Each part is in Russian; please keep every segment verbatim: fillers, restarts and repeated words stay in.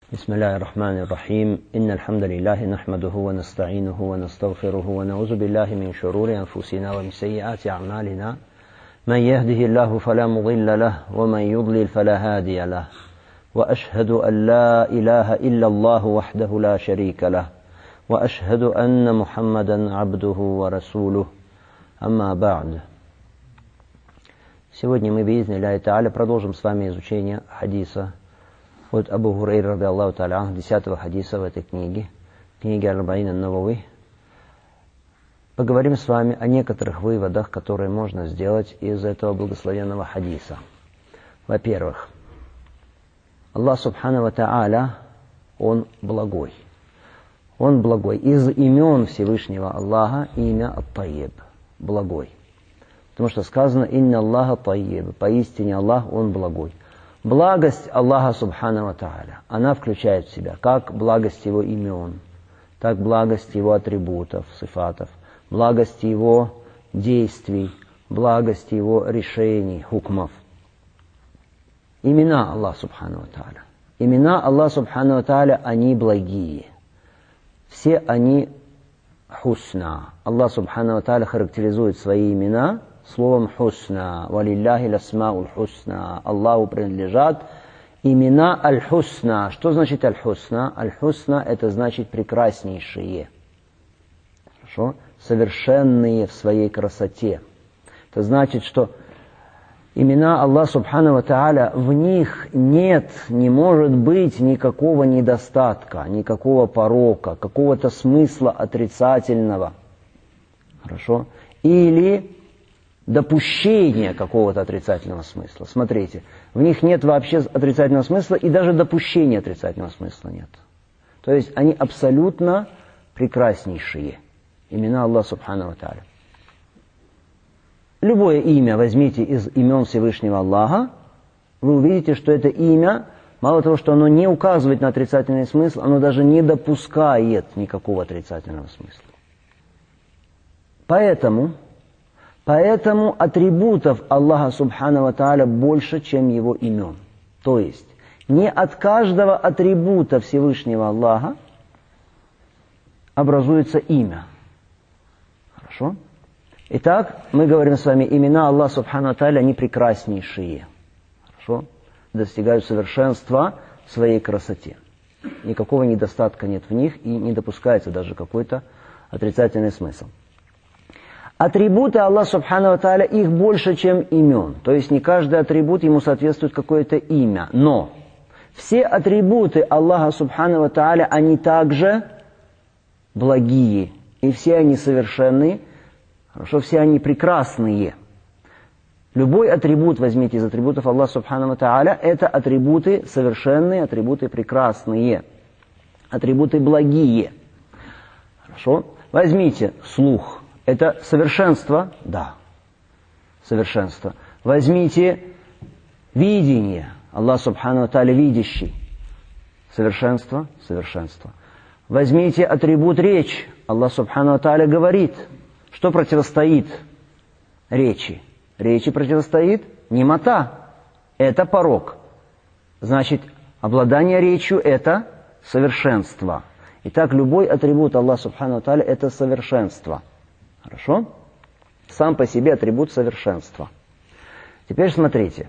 بسم الله الرحمن الرحيم إن الحمد لله نحمده ونستعينه ونستغفره ونعوذ بالله من شرور أنفسنا ومن سيئات أعمالنا من يهده الله فلا مضل له ومن يضلل فلا هادي له وأشهد أن لا إله إلا الله وحده لا شريك له وأشهد أن محمدا عبده ورسوله أما بعد. Сегодня мы, би'изни Аллахи та'аля, продолжим с вами изучение хадиса от Абу Хурайры, ради Аллаху та'аля, десятого хадиса в этой книге, книге Ар-Ба'ин ан-Навави. Поговорим с вами о некоторых выводах, которые можно сделать из этого благословенного хадиса. Во-первых, Аллах Субхану ва Та'аля, Он благой. Он благой. Из имен Всевышнего Аллаха имя Ат-Тайиб, благой. Потому что сказано «Инна Аллаха Тайиб», поистине Аллах, Он благой. Благость Аллаха Субхану ва Та'аля, она включает в себя как благость Его имен, так благость Его атрибутов, сифатов, благость Его действий, благость Его решений, хукмов. Имена Аллаха Субхану ва Та'аля. Имена Аллаха Субхану ва Та'аля, они благие. Все они хусна. Аллах Субхану ва Та'аля характеризует свои имена словом хусна. Валилляхи ласмауль хусна. Аллаху принадлежат имена аль-хусна. Что значит аль-хусна? Аль-хусна — это значит прекраснейшие. Хорошо? Совершенные в своей красоте. Это значит, что имена Аллаха Субхану ва Та'аля, в них нет, не может быть никакого недостатка, никакого порока, какого-то смысла отрицательного. Хорошо? Или допущения какого-то отрицательного смысла. Смотрите, в них нет вообще отрицательного смысла, и даже допущения отрицательного смысла нет. То есть они абсолютно прекраснейшие. Имена Аллаха Субхану ва Та'аля. Любое имя возьмите из имен Всевышнего Аллаха, вы увидите, что это имя, мало того, что оно не указывает на отрицательный смысл, оно даже не допускает никакого отрицательного смысла. Поэтому, поэтому атрибутов Аллаха Субхану ва Та'аля больше, чем Его имен. То есть, не от каждого атрибута Всевышнего Аллаха образуется имя. Хорошо? Итак, мы говорим с вами, имена Аллаха Субхану ва Та'аля, они прекраснейшие. Хорошо? Достигают совершенства в своей красоте. Никакого недостатка нет в них, и не допускается даже какой-то отрицательный смысл. Атрибуты Аллаха Субхану ва Та'аля, их больше, чем имен. То есть не каждый атрибут ему соответствует какое-то имя. Но все атрибуты Аллаха Субхану ва Та'аля, они также благие. И все они совершенные. Хорошо, все они прекрасные. Любой атрибут возьмите из атрибутов Аллаха Субхану ва Та'аля, это атрибуты совершенные, атрибуты прекрасные, атрибуты благие. Хорошо? Возьмите слух. Это совершенство? Да. Совершенство. Возьмите видение. Аллах Субхану ва Та'аля видящий. Совершенство? Совершенство. Возьмите атрибут речь. Аллах Субхану ва Та'аля говорит. Что противостоит речи? Речи противостоит немота. Это порок. Значит, обладание речью – это совершенство. Итак, любой атрибут Аллаха Субхану ва Та'аля – это совершенство. Хорошо? Сам по себе атрибут совершенства. Теперь смотрите.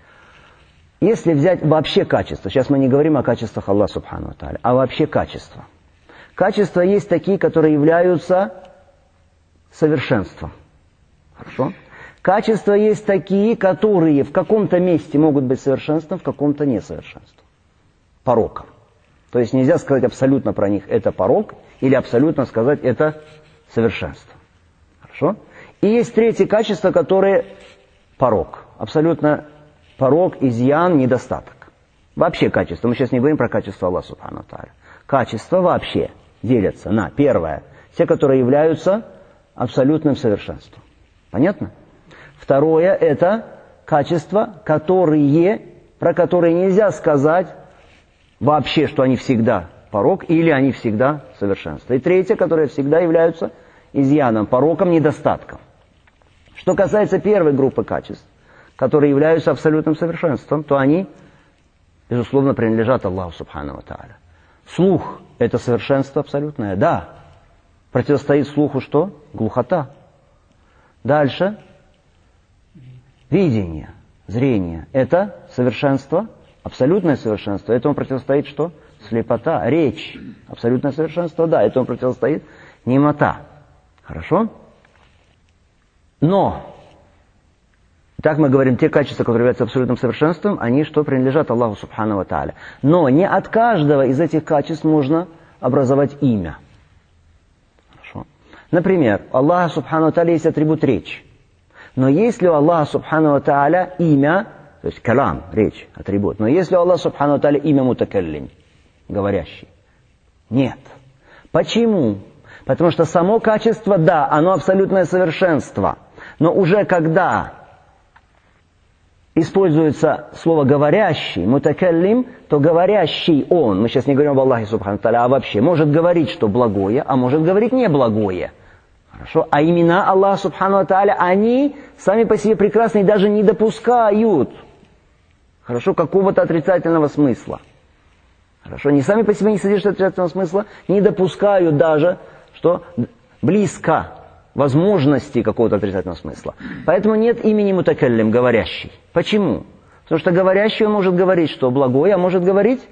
Если взять вообще качество, сейчас мы не говорим о качествах Аллаха Субхану ва Та'аля, а вообще качества. Качества есть такие, которые являются совершенством. Хорошо? Качества есть такие, которые в каком-то месте могут быть совершенством, в каком-то несовершенством. Пороком. То есть нельзя сказать абсолютно про них это порок, или абсолютно сказать это совершенство. Хорошо? И есть третье качество, которое порок. Абсолютно порок, изъян, недостаток. Вообще качество. Мы сейчас не говорим про качество Аллаха Субхану ва Та'аля. Качества вообще делятся на первое. Те, которые являются абсолютным совершенством. Понятно? Второе – это качества, которые, про которые нельзя сказать вообще, что они всегда порок или они всегда совершенство. И третье, которые всегда являются изъяном, пороком, недостатком. Что касается первой группы качеств, которые являются абсолютным совершенством, то они безусловно, принадлежат Аллаху Субхану ва Тааля. Слух – это совершенство абсолютное, да. Противостоит слуху что? Глухота. Дальше. Видение, зрение – это совершенство, абсолютное совершенство. Этому противостоит что? Слепота. Речь – абсолютное совершенство, да. Этому противостоит немота. Хорошо? Но, так мы говорим, те качества, которые являются абсолютным совершенством, они что? Принадлежат Аллаху Субхану ва Тааля. Но не от каждого из этих качеств можно образовать имя. Хорошо? Например, у Аллаха Субхану ва Тааля есть атрибут речь. Но есть ли у Аллаха Субхану ва Тааля имя, то есть калам, речь, атрибут, но есть ли у Аллаха Субхану ва Тааля имя мутакаллим, говорящий? Нет. Почему? Потому что само качество, да, оно абсолютное совершенство. Но уже когда используется слово «говорящий», мутакаллим, то говорящий он, мы сейчас не говорим об Аллахе Субхану ва Тааля, а вообще, может говорить, что благое, а может говорить неблагое. Хорошо? А имена Аллаха Субхану ва Тааля, они сами по себе прекрасны и даже не допускают, хорошо, какого-то отрицательного смысла. Хорошо? Не сами по себе не содержат отрицательного смысла, не допускают даже, что близко возможности какого-то отрицательного смысла. Поэтому нет имени мутакаллим, говорящий. Почему? Потому что говорящий он может говорить, что благое, а может говорить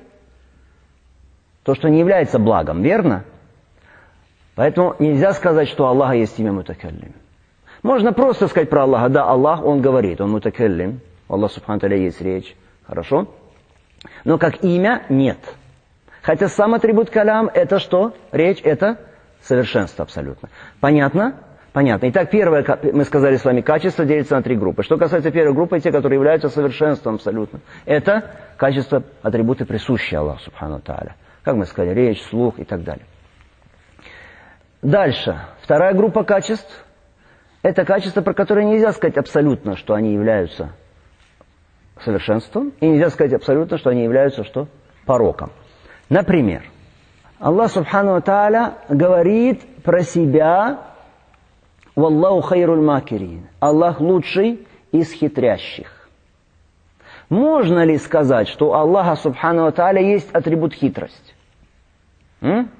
то, что не является благом, верно? Поэтому нельзя сказать, что у Аллаха есть имя мутакаллим. Можно просто сказать про Аллаха, да, Аллах, он говорит, он мутакаллим, у Аллаха Субхану ва Тааля есть речь, хорошо? Но как имя нет. Хотя сам атрибут калям это что? Речь это совершенство абсолютно. Понятно? Понятно. Итак, первое, мы сказали с вами, качество делится на три группы. Что касается первой группы, те, которые являются совершенством абсолютно, это качество, атрибуты, присущие Аллаху Субхану ва Тааля. Как мы сказали, речь, слух и так далее. Дальше. Вторая группа качеств – это качества, про которые нельзя сказать абсолютно, что они являются совершенством, и нельзя сказать абсолютно, что они являются что? Пороком. Например, Аллах Субхану ва Тааля говорит про себя «Валлаху хайруль макирин» – Аллах лучший из хитрящих. Можно ли сказать, что у Аллаха Субхану ва Тааля есть атрибут хитрость? М?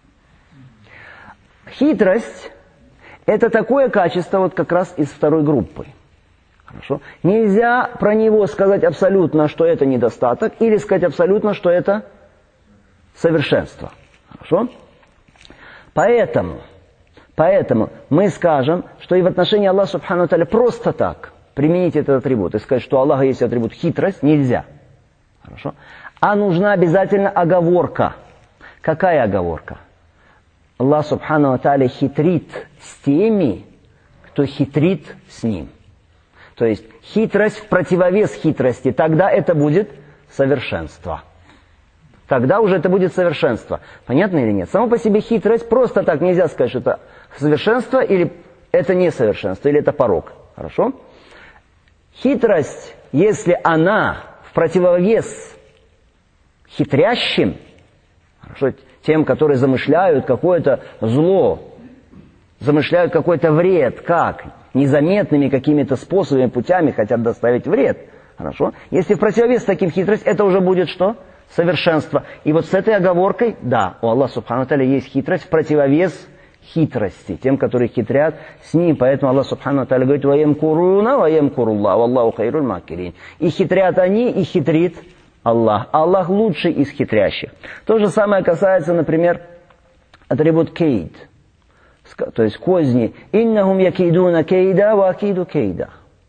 Хитрость – это такое качество вот как раз из второй группы. Хорошо? Нельзя про него сказать абсолютно, что это недостаток, или сказать абсолютно, что это совершенство. Хорошо? Поэтому, поэтому мы скажем, что и в отношении Аллаха Субхану ва Тааля просто так применить этот атрибут и сказать, что у Аллаха есть атрибут хитрость, нельзя. Хорошо? А нужна обязательно оговорка. Какая оговорка? Аллах Субхану ва Тааля хитрит с теми, кто хитрит с Ним. То есть хитрость в противовес хитрости, тогда это будет совершенство. Тогда уже это будет совершенство. Понятно или нет? Само по себе хитрость, просто так нельзя сказать, что это совершенство, или это несовершенство, или это порок. Хорошо? Хитрость, если она в противовес хитрящим, хорошо, тем, которые замышляют какое-то зло, замышляют какой-то вред, как? Незаметными какими-то способами, путями хотят доставить вред. Хорошо? Если в противовес таким хитрость, это уже будет что? Совершенство. И вот с этой оговоркой, да, у Аллаха Субхану ва Тааля есть хитрость в противовес хитрости, тем, которые хитрят с Ним. Поэтому Аллах Субхану ва Тааля говорит: «Ваемкуруна, ваемкуруллах, валлаху хайруль макирин». И хитрят они, и хитрит Аллах. Аллах лучший из хитрящих. То же самое касается, например, атрибут кейд, то есть козни. «Иннахум якидуна кейда, ва акиду кейда».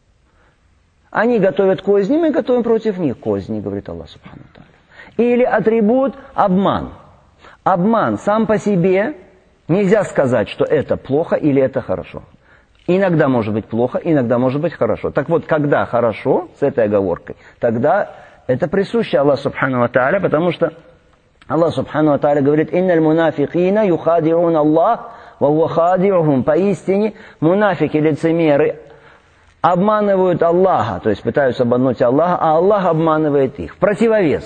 Они готовят козни, мы готовим против них козни, говорит Аллах Субхану ва Тааля. Или атрибут обман. Обман сам по себе нельзя сказать, что это плохо или это хорошо. Иногда может быть плохо, иногда может быть хорошо. Так вот, когда хорошо, с этой оговоркой, тогда это присуще Аллаху Субхану ва Тааля, потому что Аллах Субхану ва Тааля говорит: «Инналь мунафикина юхадиун Аллах, ва хуа хадиухум». Поистине, мунафики, лицемеры, обманывают Аллаха, то есть пытаются обмануть Аллаха, а Аллах обманывает их. В противовес.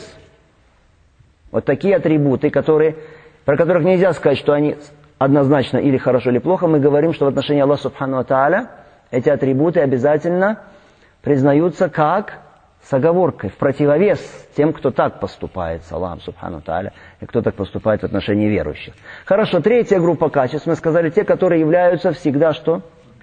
Вот такие атрибуты, которые, про которых нельзя сказать, что они однозначно или хорошо, или плохо, мы говорим, что в отношении Аллаха Субхану ва Тааля эти атрибуты обязательно признаются как с оговоркой, в противовес тем, кто так поступает с Аллахом Субхану Тааля, и кто так поступает в отношении верующих. Хорошо, третья группа качеств, мы сказали, те, которые являются всегда что?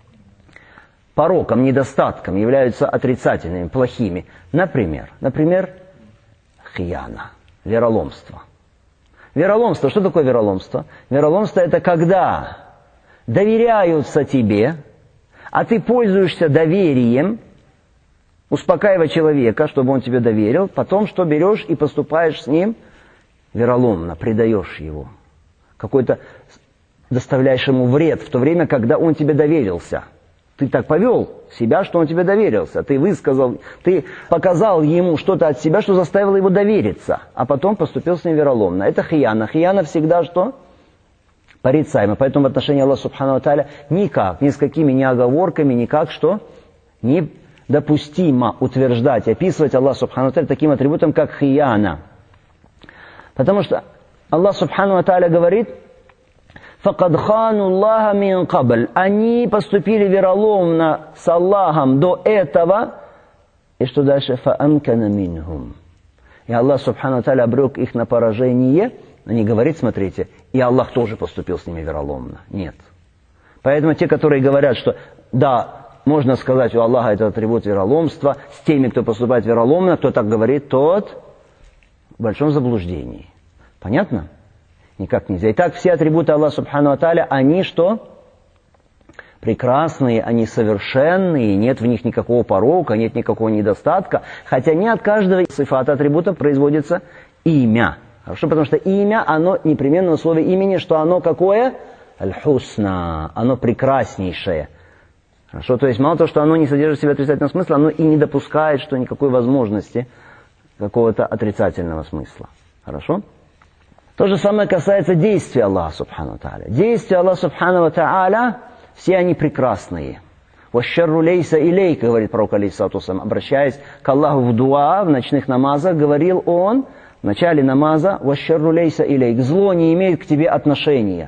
Пороком, недостатком, являются отрицательными, плохими. Например, например, хияна, вероломство. Вероломство, что такое вероломство? Вероломство это когда доверяются тебе, а ты пользуешься доверием, успокаивая человека, чтобы он тебе доверил, потом что берешь и поступаешь с ним вероломно, предаешь его. Какой-то доставляешь ему вред в то время, когда он тебе доверился. Ты так повел себя, что он тебе доверился. Ты высказал, ты показал ему что-то от себя, что заставило его довериться, а потом поступил с ним вероломно. Это хияна. Хияна всегда что? Порицаемо. Поэтому в отношении Аллаха Субхану Тааля никак, ни с какими ни оговорками, никак что? Не допустимо утверждать, описывать Аллаха Субхану Тааля таким атрибутом, как хияна. Потому что Аллах Субхану Тааля говорит: «Факад хану Аллаха мин кабль». Они поступили вероломно с Аллахом до этого. И что дальше? «Фаамкана минхум». И Аллах Субхану Тааля обрек их на поражение. Но не говорит, смотрите, и Аллах тоже поступил с ними вероломно. Нет. Поэтому те, которые говорят, что да, можно сказать, у Аллаха это атрибут вероломства, с теми, кто поступает вероломно, кто так говорит, тот в большом заблуждении. Понятно? Никак нельзя. Итак, все атрибуты Аллаха Субхану Тааля, они что? Прекрасные, они совершенные, нет в них никакого порока, нет никакого недостатка, хотя не от каждого сифата атрибута производится имя. Хорошо, потому что имя, оно непременно условие имени, что оно какое? Аль-Хусна, оно прекраснейшее. Хорошо, то есть мало того, что оно не содержит в себе отрицательного смысла, оно и не допускает, что никакой возможности какого-то отрицательного смысла. Хорошо? То же самое касается действий Аллаха Субхану Тааля. Действия Аллаха Субхану Тааля, все они прекрасные. «Ващарру лейса илейк», говорит пророк алейхиссалату вассалям, обращаясь к Аллаху в дуа, в ночных намазах, говорил он в начале намаза: «Ващарру лейса илейк», зло не имеет к тебе отношения.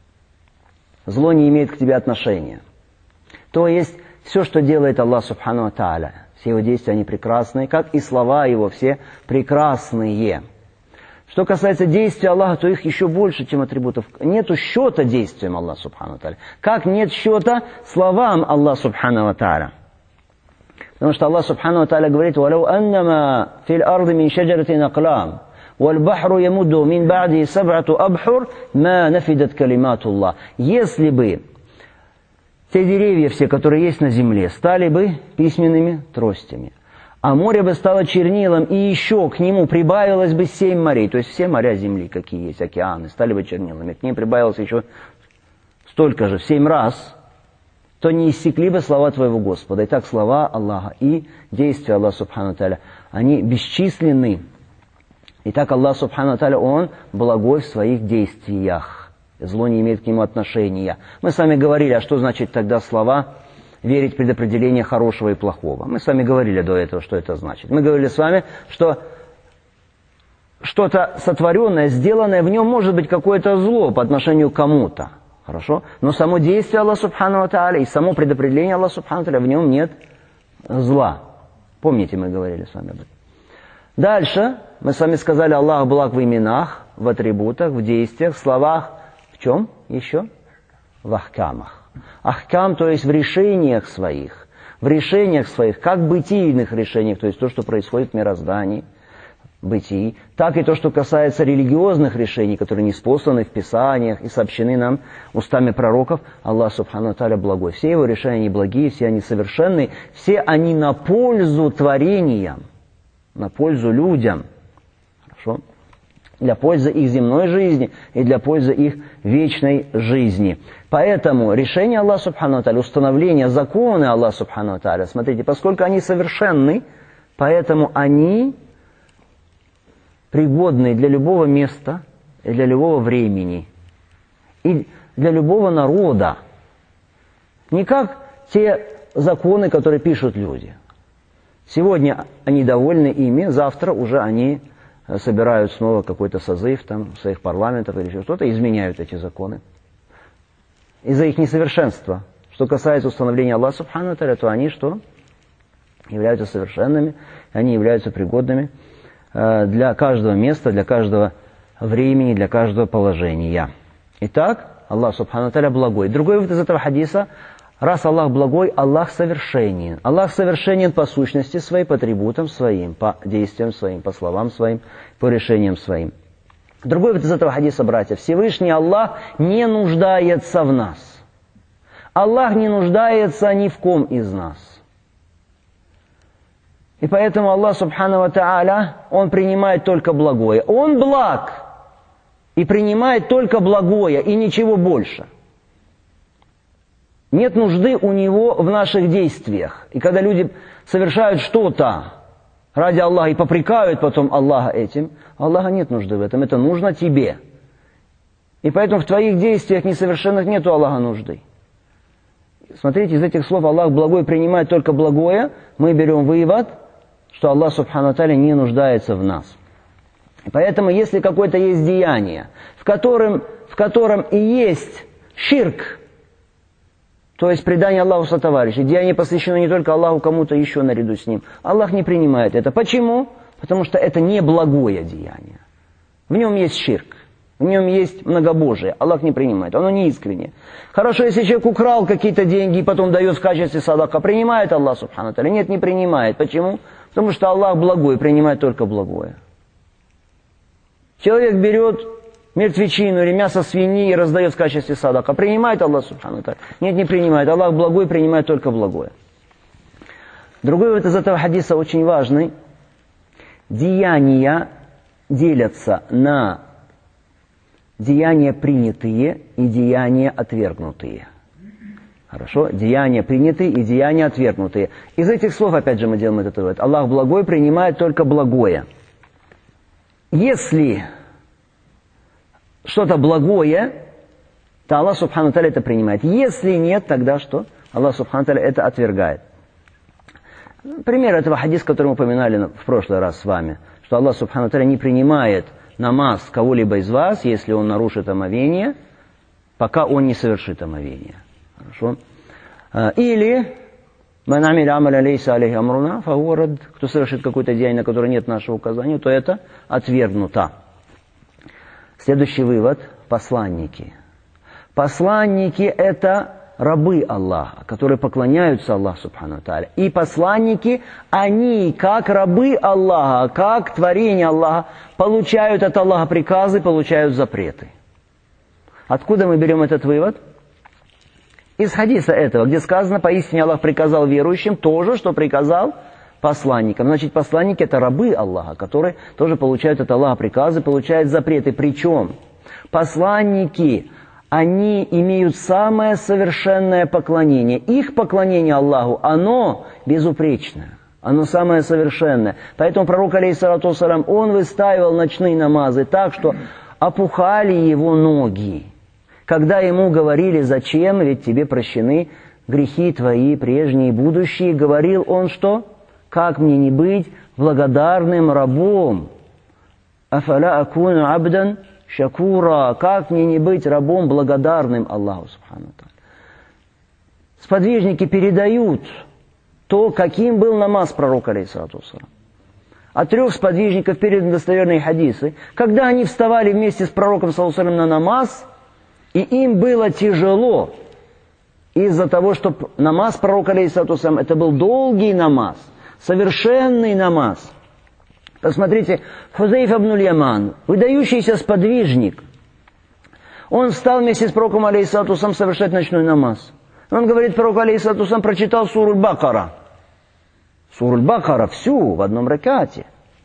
Зло не имеет к тебе отношения. То есть, все, что делает Аллах Субхану Тааля, все его действия, они прекрасные, как и слова его, все прекрасные. Что касается действий Аллаха, то их еще больше, чем атрибутов. Нету счета действиям Аллаха Субхану Тааля. Как нет счета словам Аллаха Субхану Тааля. Потому что Аллах Субхану Тааля говорит: «Валау аннама фил арды мин шаджаратин аклам, валь бахру ямудду мин ба'ди саб'ату абхур, ма нафидат калиматуллах». Если бы те деревья все, которые есть на земле, стали бы письменными тростями, а море бы стало чернилом, и еще к нему прибавилось бы семь морей, то есть все моря земли, какие есть, океаны, стали бы чернилами, к ним прибавилось еще столько же, в семь раз, то не иссякли бы слова твоего Господа. Итак, слова Аллаха и действия Аллаха Субхану Тааля, они бесчисленны. Итак, Аллах Субхану Тааля, Он благой в своих действиях. Зло не имеет к Нему отношения. Мы с вами говорили, а что значит тогда слова верить в предопределение хорошего и плохого? Мы с вами говорили до этого, что это значит. Мы говорили с вами, что что-то сотворенное, сделанное, в нем может быть какое-то зло по отношению к кому-то. Хорошо? Но само действие Аллаха Субхану Тааля и само предопределение Аллаха Субхану Тааля, в нем нет зла. Помните, мы говорили с вами об этом. Дальше мы с вами сказали: Аллах благ в именах, в атрибутах, в действиях, в словах. В чем еще? В ахкамах. Ахкам, то есть в решениях своих. В решениях своих, как бытийных решениях, то есть то, что происходит в мироздании, бытии, так и то, что касается религиозных решений, которые ниспосланы в Писаниях и сообщены нам устами пророков. Аллах Субхану Тааля благой. Все его решения они благие, все они совершенные, все они на пользу творениям, на пользу людям. Хорошо? Для пользы их земной жизни и для пользы их вечной жизни. Поэтому решение Аллаха Субхану Тааля, установление законы Аллаха Субхану Тааля, смотрите, поскольку они совершенны, поэтому они пригодны для любого места и для любого времени и для любого народа. Не как те законы, которые пишут люди. Сегодня они довольны ими, завтра уже они собирают снова какой-то созыв там, своих парламентов или еще что-то, изменяют эти законы. Из-за их несовершенства. Что касается установления Аллаха Субхану Тааля, то они что? являются совершенными, они являются пригодными для каждого места, для каждого времени, для каждого положения. Итак, Аллах Субхану ва Тааля благой. Другой вывод из этого хадиса: раз Аллах благой, Аллах совершенен. Аллах совершенен по сущности своей, по атрибутам своим, по действиям своим, по словам своим, по решениям своим. Другой вывод из этого хадиса, братья: Всевышний Аллах не нуждается в нас. Аллах не нуждается ни в ком из нас. И поэтому Аллах Субхану ва Тааля, Он принимает только благое. Он благ и принимает только благое, и ничего больше. Нет нужды у Него в наших действиях. И когда люди совершают что-то ради Аллаха и попрекают потом Аллаха этим, Аллаха нет нужды в этом, это нужно тебе. И поэтому в твоих действиях несовершенных нет у Аллаха нужды. Смотрите, из этих слов Аллах благой принимает только благое, мы берем вывод, что Аллах Субхану ва Тааля не нуждается в нас. И поэтому, если какое-то есть деяние, в котором, в котором и есть ширк, то есть предание Аллаху сотоварища, деяние посвящено не только Аллаху, кому-то еще наряду с ним, Аллах не принимает это. Почему? Потому что это не благое деяние. В нем есть ширк, в нем есть многобожие, Аллах не принимает, оно не искреннее. Хорошо, если человек украл какие-то деньги и потом дает в качестве садака, принимает Аллах Субхану ва Тааля? Нет, не принимает. Почему? Потому что Аллах благой, принимает только благое. Человек берет мертвечину или мясо свиньи и раздает в качестве садака. Принимает Аллах Субхану ва Тааля? Нет, не принимает. Аллах благой, принимает только благое. Другой вывод из этого хадиса очень важный. Деяния делятся на деяния принятые и деяния отвергнутые. Хорошо? Деяния принятые и деяния отвергнутые. Из этих слов, опять же, мы делаем этот вывод. Аллах благой, принимает только благое. Если что-то благое, то Аллах Субхану ва Тааля это принимает. Если нет, тогда что? Аллах Субхану ва Тааля это отвергает. Пример этого хадиса, который мы упоминали в прошлый раз с вами, что Аллах Субхану ва Тааля не принимает намаз кого-либо из вас, если он нарушит омовение, пока он не совершит омовение. Хорошо? Или кто совершит какое-то деяние, на которое нет нашего указания, то это отвергнуто. Следующий вывод. Посланники. Посланники – это рабы Аллаха, которые поклоняются Аллаху Субхану ва Тааля. И посланники, они, как рабы Аллаха, как творение Аллаха, получают от Аллаха приказы, получают запреты. Откуда мы берем этот вывод? Из хадиса этого, где сказано: поистине Аллах приказал верующим то же, что приказал посланникам. Значит, посланники – это рабы Аллаха, которые тоже получают от Аллаха приказы, получают запреты. Причем посланники, они имеют самое совершенное поклонение. Их поклонение Аллаху, оно безупречное, оно самое совершенное. Поэтому пророк, алейхиссалату вассалям, он выстаивал ночные намазы так, что опухали его ноги. Когда ему говорили: зачем, ведь тебе прощены грехи твои, прежние и будущие, говорил он что? Как мне не быть благодарным рабом? Афаля акуну абдан шакура. Как мне не быть рабом благодарным Аллаху Субхану ва Тааля? Сподвижники передают то, каким был намаз пророка, алейхиссалату вассалям. От трех сподвижников переданы достоверные хадисы. Когда они вставали вместе с пророком, саллаллаху алейхи ва саллям, на намаз, и им было тяжело из-за того, что намаз пророка, алейхиссалату вассалям, это был долгий намаз, совершенный намаз. Посмотрите, Хузайфа ибн аль-Яман, выдающийся сподвижник, он встал вместе с пророком, алейхиссалату вассалям, совершать ночной намаз. Он говорит, пророк, алейхиссалату вассалям, прочитал суру Аль-Бакара. Суру Аль-Бакара всю в одном ракате.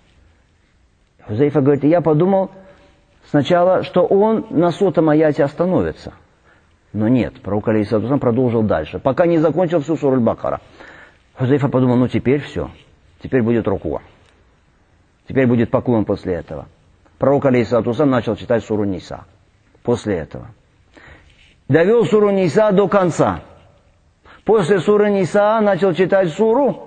Хузайфа говорит, я подумал сначала, что он на сотом аяте остановится. Но нет, пророк, алейхиссалату вассалям, продолжил дальше, пока не закончил всю суру Аль-Бакара. Хузайфа подумал, ну теперь все, теперь будет рукуа. Теперь будет поклон после этого. Пророк, алейхиссалату вассалям, начал читать суру Ниса. После этого. Довел суру Ниса до конца. После суры Ниса начал читать суру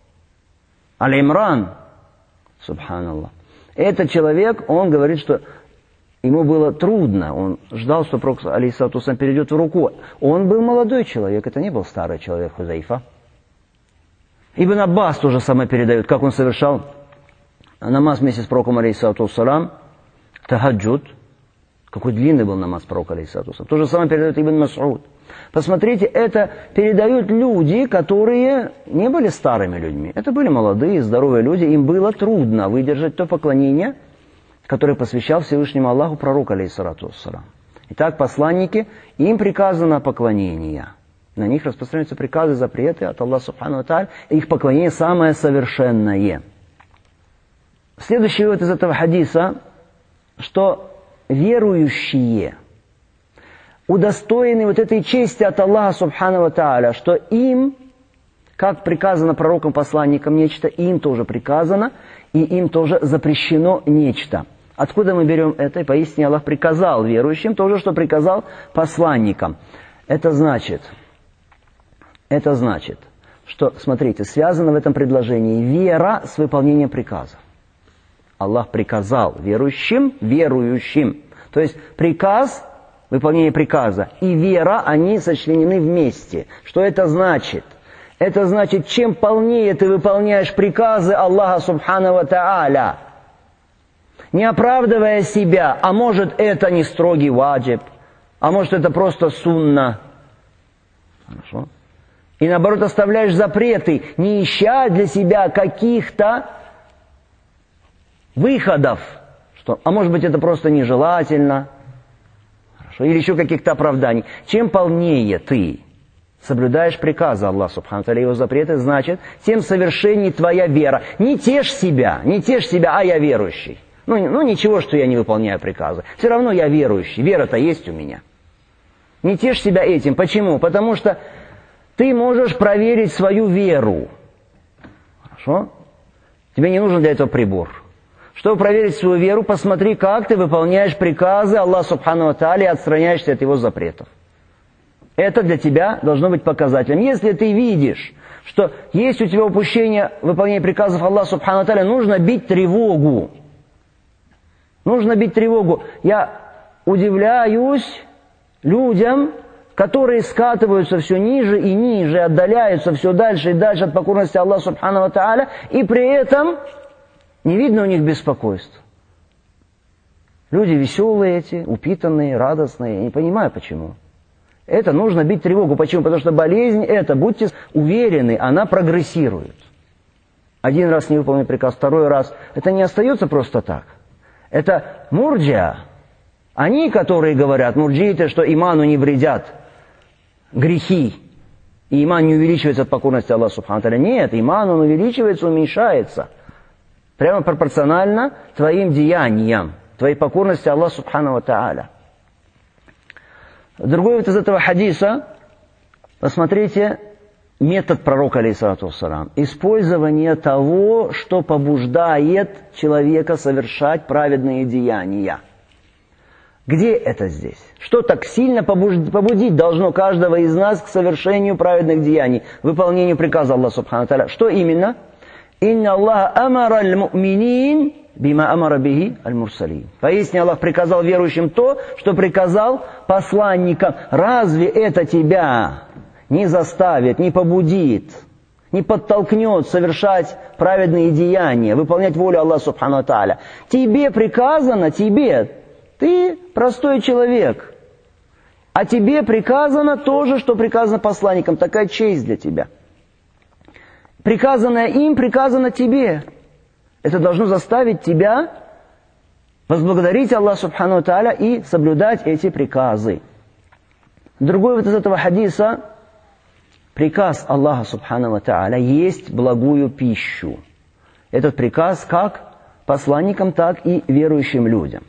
Аль-Имран. Субханаллах. Этот человек, он говорит, что ему было трудно. Он ждал, что пророк, алейхиссалату вассалям, перейдет в руку. Он был молодой человек, это не был старый человек Хузайфа. Ибн Аббас тоже самое передает, как он совершал намаз вместе с пророком, алейхиссалату вассалам, тахаджуд. Какой длинный был намаз пророка, алейхиссалату вассалам. То же самое передает Ибн Мас'уд. Посмотрите, это передают люди, которые не были старыми людьми. Это были молодые, здоровые люди. Им было трудно выдержать то поклонение, которое посвящал Всевышнему Аллаху пророк, алейхиссалату вассалам. Итак, посланники, им приказано поклонение. На них распространяются приказы, запреты от Аллаха субхану ва тааля. Их поклонение самое совершенное. Следующий вывод из этого хадиса, что верующие удостоены вот этой чести от Аллаха субхану ва тааля, что им, как приказано пророкам, посланникам нечто, им тоже приказано, и им тоже запрещено нечто. Откуда мы берем это? И поистине Аллах приказал верующим то же, что приказал посланникам. Это значит, это значит, что, смотрите, связано в этом предложении вера с выполнением приказа. Аллах приказал верующим, верующим. То есть приказ, выполнение приказа и вера, они сочленены вместе. Что это значит? Это значит, чем полнее ты выполняешь приказы Аллаха субхану ва тааля, не оправдывая себя, а может это не строгий ваджиб, а может это просто сунна. Хорошо? И наоборот оставляешь запреты, не ища для себя каких-то выходов, что, а может быть это просто нежелательно, хорошо, или еще каких-то оправданий. Чем полнее ты соблюдаешь приказы Аллаха субхану ва тааля, его запреты, значит, тем совершеннее твоя вера. Не тешь себя, не тешь себя, а я верующий. Ну, ну ничего, что я не выполняю приказы. Все равно я верующий, вера-то есть у меня. Не тешь себя этим. Почему? Потому что ты можешь проверить свою веру. Хорошо? Тебе не нужен для этого прибор. Чтобы проверить свою веру, посмотри, как ты выполняешь приказы Аллаха субхану ва тааля и отстраняешься от его запретов. Это для тебя должно быть показателем. Если ты видишь, что есть у тебя упущение выполнения приказов Аллаха субхану ва тааля, нужно бить тревогу. Нужно бить тревогу. Я удивляюсь людям, которые скатываются все ниже и ниже, отдаляются все дальше и дальше от покорности Аллаха субхану ва тааля, и при этом не видно у них беспокойства. Люди веселые эти, упитанные, радостные. Я не понимаю, почему. Это нужно бить тревогу. Почему? Потому что болезнь эта, будьте уверены, она прогрессирует. Один раз не выполнен приказ, второй раз. Это не остается просто так. Это мурджиа. Они, которые говорят, мурджииты, что иману не вредят грехи. И иман не увеличивается от покорности Аллаха субхану ва тааля. Нет, иман он увеличивается, уменьшается. Прямо пропорционально твоим деяниям, твоей покорности Аллаху субхану ва тааля. Другой вот из этого хадиса, посмотрите, метод пророка, алейхиссалату вассалам. Использование того, что побуждает человека совершать праведные деяния. Где это здесь? Что так сильно побудить должно каждого из нас к совершению праведных деяний, выполнению приказа Аллаха субхану ва тааля? Что именно? «Инна Аллаха амара аль-му'минин бима амара бихи аль-мурсалин». Поистине Аллах приказал верующим то, что приказал посланникам. Разве это тебя не заставит, не побудит, не подтолкнет совершать праведные деяния, выполнять волю Аллаха субхану ва тааля? Тебе приказано, тебе, ты простой человек, а тебе приказано то же, что приказано посланникам. Такая честь для тебя. Приказанное им, приказано тебе. Это должно заставить тебя возблагодарить Аллаха субхану ва тааля и соблюдать эти приказы. Другой вот из этого хадиса, приказ Аллаха субхану ва тааля есть благую пищу. Этот приказ как посланникам, так и верующим людям.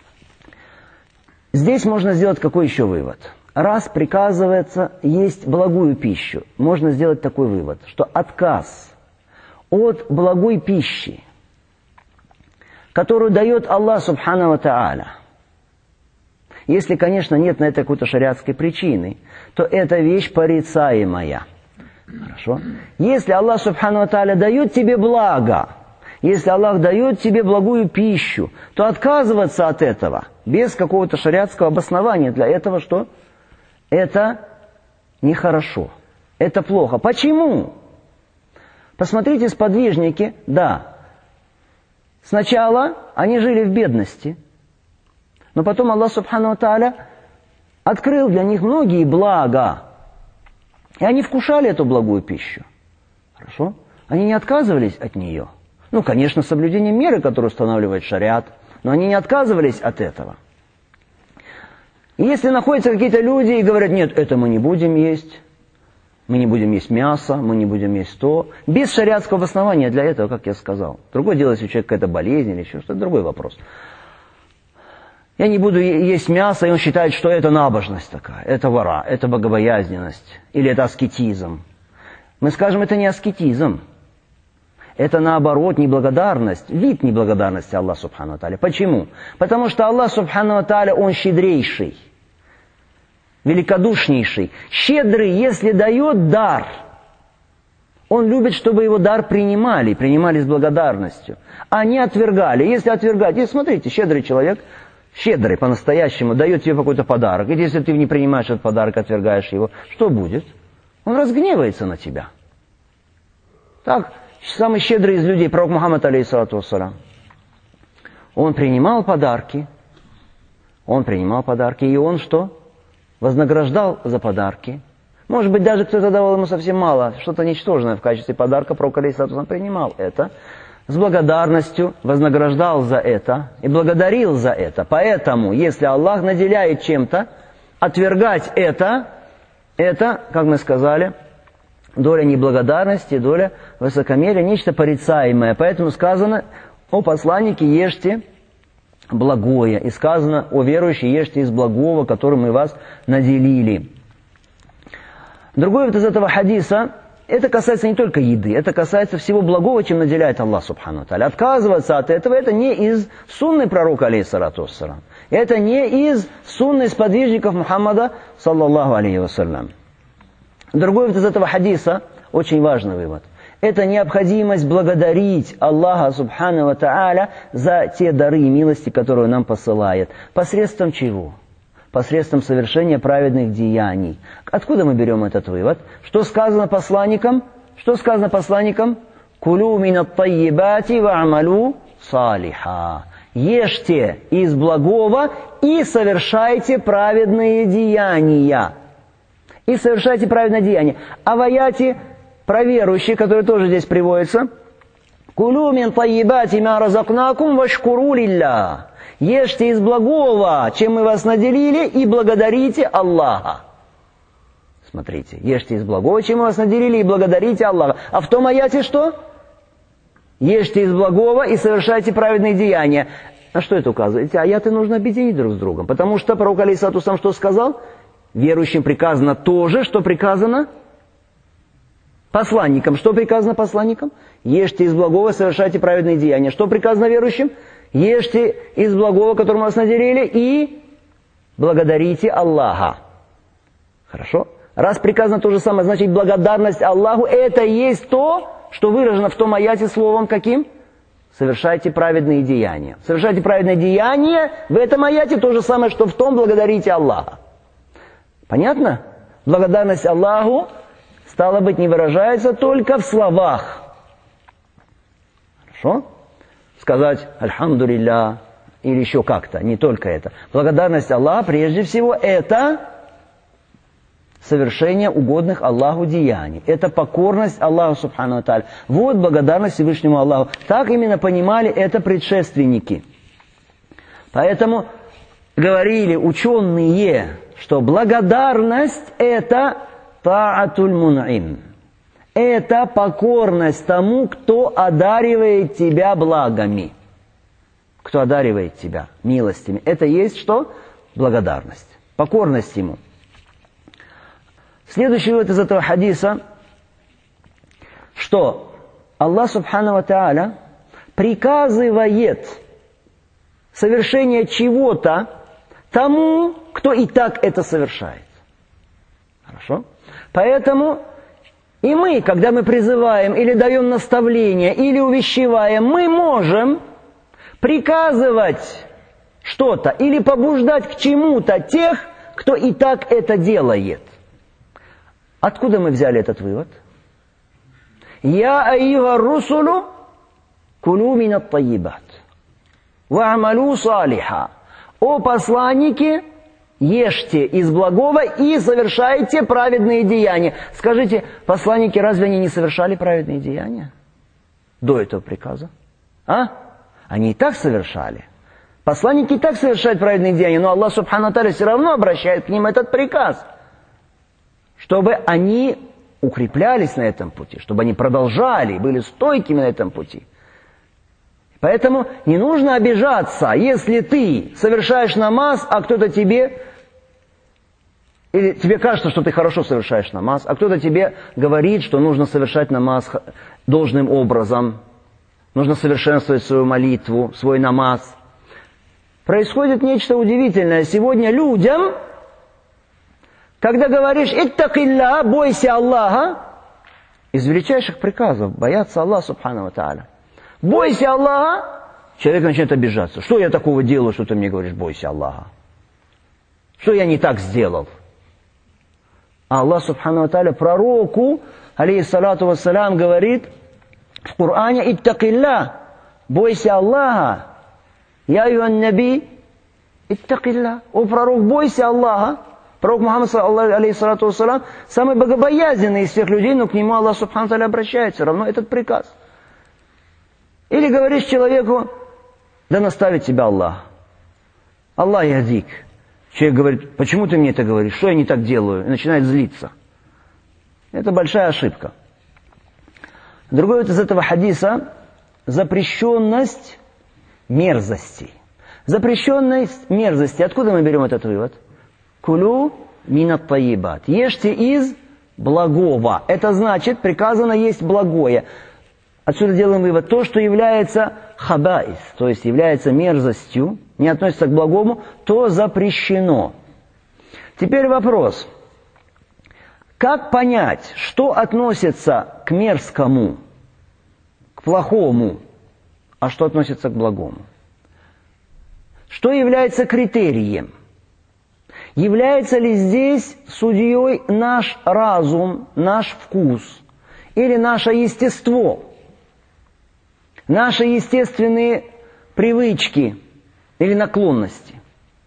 Здесь можно сделать какой еще вывод? Раз приказывается есть благую пищу, можно сделать такой вывод, что отказ от благой пищи, которую дает Аллах субхану ва тааля, если, конечно, нет на это какой-то шариатской причины, то это вещь порицаемая. Хорошо? Если Аллах субхану ва тааля дает тебе благо, если Аллах дает тебе благую пищу, то отказываться от этого без какого-то шариатского обоснования для этого, что это нехорошо, это плохо. Почему? Посмотрите, сподвижники, да, сначала они жили в бедности, но потом Аллах Субхану ва Тааля открыл для них многие блага, и они вкушали эту благую пищу. Хорошо? Они не отказывались от нее. Ну, конечно, с соблюдением меры, которую устанавливает шариат, но они не отказывались от этого. И если находятся какие-то люди и говорят, нет, это мы не будем есть, мы не будем есть мясо, мы не будем есть то, без шариатского обоснования для этого, как я сказал. Другое дело, если у человека какая-то болезнь или еще что-то, другой вопрос. Я не буду есть мясо, и он считает, что это набожность такая, это вора, это богобоязненность, или это аскетизм. Мы скажем, это не аскетизм. Это наоборот неблагодарность, вид неблагодарности Аллаха Субхану ва Тааля. Почему? Потому что Аллах Субхану ва Тааля, Он щедрейший, великодушнейший. Щедрый, если дает дар, Он любит, чтобы его дар принимали, принимали с благодарностью, а не отвергали. Если отвергать, и смотрите, щедрый человек, щедрый по-настоящему, дает тебе какой-то подарок. И если ты не принимаешь этот подарок, отвергаешь его, что будет? Он разгневается на тебя. Так, самый щедрый из людей, пророк Мухаммад, алейхиссалату вассалям, он принимал подарки, он принимал подарки, и он что? Вознаграждал за подарки. Может быть, даже кто-то давал ему совсем мало, что-то ничтожное в качестве подарка, пророк, алейхиссалату вассалям, принимал это, с благодарностью вознаграждал за это и благодарил за это. Поэтому, если Аллах наделяет чем-то, отвергать это, это, как мы сказали, доля неблагодарности, доля высокомерия, нечто порицаемое. Поэтому сказано о посланнике ешьте благое. И сказано о верующих ешьте из благого, которым мы вас наделили. Другой вот из этого хадиса, это касается не только еды, это касается всего благого, чем наделяет Аллах Субхану ва Тааля. Отказываться от этого, это не из сунны пророка, алейхиссалату вассалям. Это не из сунны сподвижников Мухаммада, саллаллаху алейхи вассалям. Другой вот из этого хадиса, очень важный вывод, это необходимость благодарить Аллаха Субхану ва Тааля за те дары и милости, которые Он нам посылает. Посредством чего? Посредством совершения праведных деяний. Откуда мы берем этот вывод? Что сказано посланникам? Что сказано посланникам? «Кулю минат тайибати ва амалу салиха». Ешьте из благого и совершайте праведные деяния. И совершайте праведное деяние. А в аяте про верующих, который тоже здесь приводится, «Кулю мин тайибати ма разакнакум вашкуру лилля». Ешьте из благого, чем мы вас наделили, и благодарите Аллаха. Смотрите, ешьте из благого, чем мы вас наделили, и благодарите Аллаха. А в том аяте что? Ешьте из благого и совершайте праведные деяния. На что это указывает? Эти аяты нужно объединить друг с другом. Потому что пророк, алейхиссалату вассалям, что сказал? Верующим приказано то же, что приказано посланникам. Что приказано посланникам? Ешьте из благого, совершайте праведные деяния. Что приказано верующим? Ешьте из благого, которым вас наделили, и благодарите Аллаха. Хорошо? Раз приказано то же самое, значит благодарность Аллаху, это и есть то, что выражено в том аяте словом каким? Совершайте праведные деяния. Совершайте праведные деяния, в этом аяте то же самое, что в том благодарите Аллаха. Понятно? Благодарность Аллаху, стало быть, не выражается только в словах. Хорошо? Сказать «Альхамдулилля» или еще как-то, не только это. Благодарность Аллаха, прежде всего, это совершение угодных Аллаху деяний. Это покорность Аллаху Субхану ва Тааля. Вот благодарность Всевышнему Аллаху. Так именно понимали это предшественники. Поэтому говорили ученые, что благодарность это та'атуль мун'им. Это покорность тому, кто одаривает тебя благами. Кто одаривает тебя милостями. Это есть что? Благодарность. Покорность ему. Следующий вывод из этого хадиса, что Аллах Субхану ва Тааля приказывает совершение чего-то тому, кто и так это совершает. Хорошо? Поэтому и мы, когда мы призываем или даем наставление, или увещеваем, мы можем приказывать что-то или побуждать к чему-то тех, кто и так это делает. Откуда мы взяли этот вывод? «Я айюха русулу кулу минат таyyибат, ва амалу салиха». «О посланники, ешьте из благого и совершайте праведные деяния». Скажите, посланники, разве они не совершали праведные деяния до этого приказа? А? Они и так совершали. Посланники и так совершают праведные деяния, но Аллах Субхану ва Тааля все равно обращает к ним этот приказ, чтобы они укреплялись на этом пути, чтобы они продолжали, были стойкими на этом пути. Поэтому не нужно обижаться, если ты совершаешь намаз, а кто-то тебе, или тебе кажется, что ты хорошо совершаешь намаз, а кто-то тебе говорит, что нужно совершать намаз должным образом, нужно совершенствовать свою молитву, свой намаз. Происходит нечто удивительное. Сегодня людям, когда говоришь «Иттакилля», бойся Аллаха, из величайших приказов бояться Аллаха Субхану ва Тааля. Бойся Аллаха, человек начинает обижаться. Что я такого делаю, что ты мне говоришь бойся Аллаха? Что я не так сделал? А Аллах Субхану ва Тааля пророку, алейхиссалату вассалям, говорит в Коране «Иттакилля», бойся Аллаха. «Я юан наби, иттакилля». О пророк, бойся Аллаха. Пророк Мухаммад, алейхиссалату вассалям, самый богобоязненный из всех людей, но к нему Аллах Субхану ва Тааля обращается. Все равно этот приказ. Или говоришь человеку, да наставит тебя Аллах. Аллах ядик. Человек говорит, почему ты мне это говоришь? Что я не так делаю? И начинает злиться. Это большая ошибка. Другой вот из этого хадиса запрещенность мерзостей. Запрещенность мерзости. Откуда мы берем этот вывод? Кулу минат таyyибат. Ешьте из благого. Это значит, приказано есть благое. Отсюда делаем вывод, то, что является хабаис, то есть является мерзостью, не относится к благому, то запрещено. Теперь вопрос. Как понять, что относится к мерзкому, к плохому, а что относится к благому? Что является критерием? Является ли здесь судьей наш разум, наш вкус или наше естество? Наши естественные привычки или наклонности?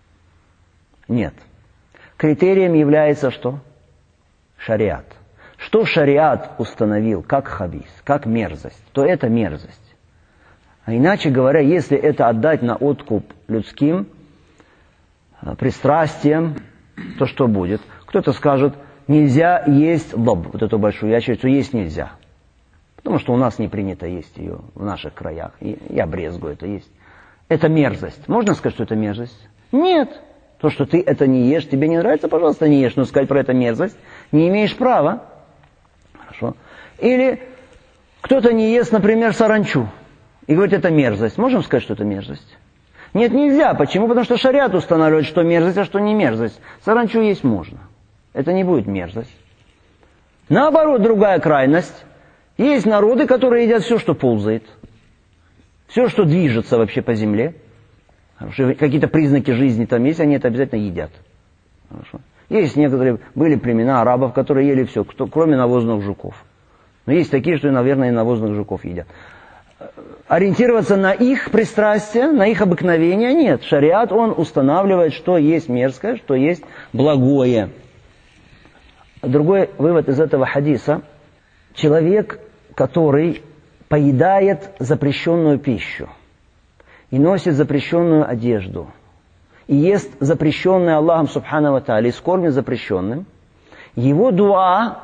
Нет. Критерием является что? Шариат. Что шариат установил как хабис, как мерзость, то это мерзость. А иначе говоря, если это отдать на откуп людским пристрастиям, то что будет? Кто-то скажет, нельзя есть лоб, вот эту большую ящерицу есть нельзя. Потому что у нас не принято есть ее в наших краях. И я брезгую это есть. Это мерзость. Можно сказать, что это мерзость? Нет. То, что ты это не ешь, тебе не нравится, пожалуйста, не ешь. Но сказать про это мерзость не имеешь права. Хорошо. Или кто-то не ест, например, саранчу. И говорит, это мерзость. Можем сказать, что это мерзость? Нет, нельзя. Почему? Потому что шариат устанавливает, что мерзость, а что не мерзость. Саранчу есть можно. Это не будет мерзость. Наоборот, другая крайность. Есть народы, которые едят все, что ползает. Все, что движется вообще по земле. Хорошо. Какие-то признаки жизни там есть, они это обязательно едят. Хорошо. Есть некоторые, были племена арабов, которые ели все, кто, кроме навозных жуков. Но есть такие, что, наверное, и навозных жуков едят. Ориентироваться на их пристрастие, на их обыкновения нет. Шариат, он устанавливает, что есть мерзкое, что есть благое. Другой вывод из этого хадиса. Человек, который поедает запрещенную пищу и носит запрещенную одежду, и ест запрещенное Аллахом Субхану ва Тааля, и скормит запрещенным, его дуа,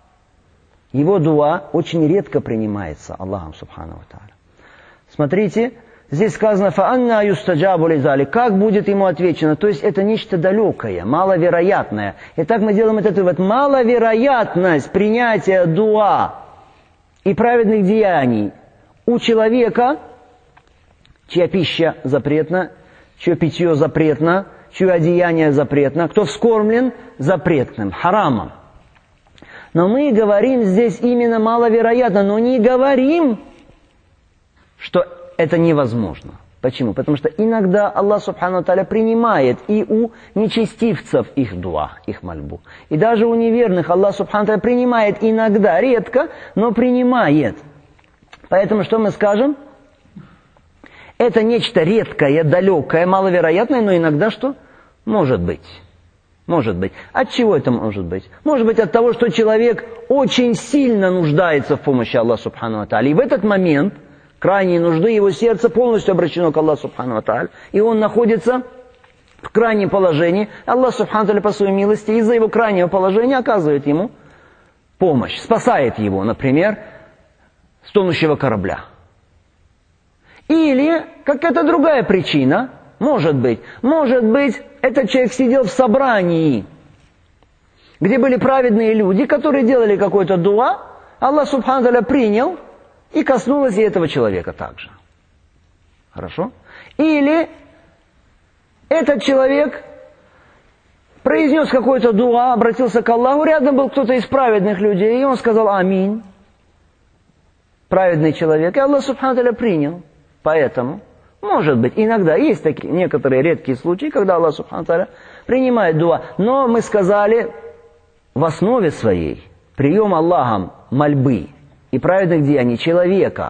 его дуа очень редко принимается Аллахом Субхану ва Тааля. Смотрите, здесь сказано «Фаанна юстаджабу лизали», как будет ему отвечено, то есть это нечто далекое, маловероятное. Итак, мы делаем этот вывод. Маловероятность принятия дуа и праведных деяний у человека, чья пища запретна, чье питье запретно, чье одеяние запретно, кто вскормлен запретным, харамом. Но мы говорим здесь именно маловероятно, но не говорим, что это невозможно. Почему? Потому что иногда Аллах Субхану ва Тааля принимает и у нечестивцев их дуа, их мольбу. И даже у неверных Аллах Субхану ва Тааля принимает иногда, редко, но принимает. Поэтому что мы скажем? Это нечто редкое, далекое, маловероятное, но иногда что? Может быть. Может быть. От чего это может быть? Может быть от того, что человек очень сильно нуждается в помощи Аллаха Субхану ва Тааля. И в этот момент крайней нужды его сердце полностью обращено к Аллаху Субхану ва Тааля. И он находится в крайнем положении. Аллах Субхану ва Тааля по своей милости из-за его крайнего положения оказывает ему помощь. Спасает его, например, с тонущего корабля. Или какая-то другая причина, может быть, может быть, этот человек сидел в собрании, где были праведные люди, которые делали какой-то дуа, Аллах Субхану ва Тааля принял, и коснулось и этого человека также. Хорошо? Или этот человек произнес какой-то дуа, обратился к Аллаху, рядом был кто-то из праведных людей, и он сказал «Аминь». Праведный человек, и Аллах Субхану ва Тааля принял. Поэтому, может быть, иногда есть такие некоторые редкие случаи, когда Аллах Субхану ва Тааля принимает дуа. Но мы сказали, в основе своей прием Аллахом мольбы и праведных деяний человека,